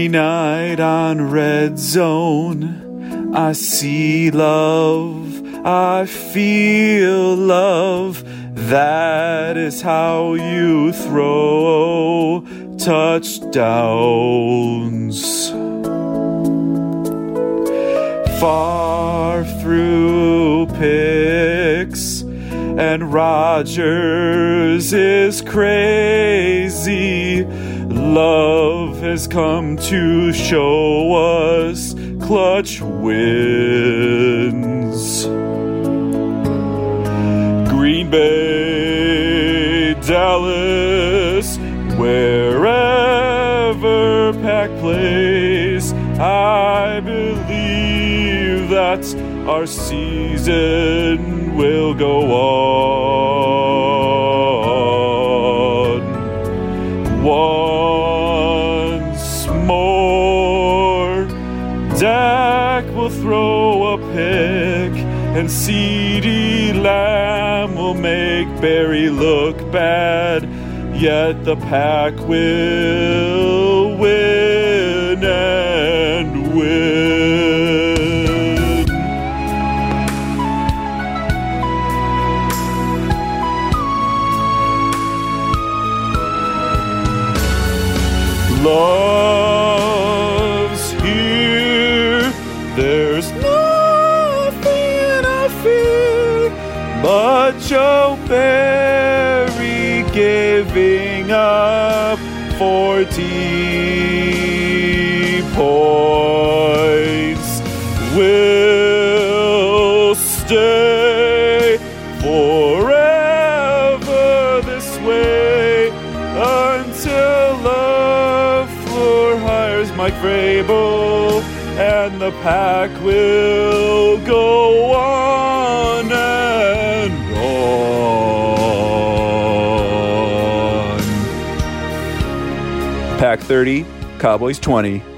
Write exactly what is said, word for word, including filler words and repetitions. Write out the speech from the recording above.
Every night on Red Zone, I see love, I feel love. That is how you throw touchdowns. Far through picks, and Rodgers is crazy. Love has come to show us clutch wins. Green Bay, Dallas, wherever Pack plays, I believe that our season will go on. Once more, Dak will throw a pick, and CeeDee Lamb will make Barry look bad. Yet the Pack will win and win. Love's here. There's nothing I fear but Joe Barry giving up forty points. Will stay forever this way until LaFleur hires Mike Vrabel, and the Pack will go on and on. Pack thirty, Cowboys twenty.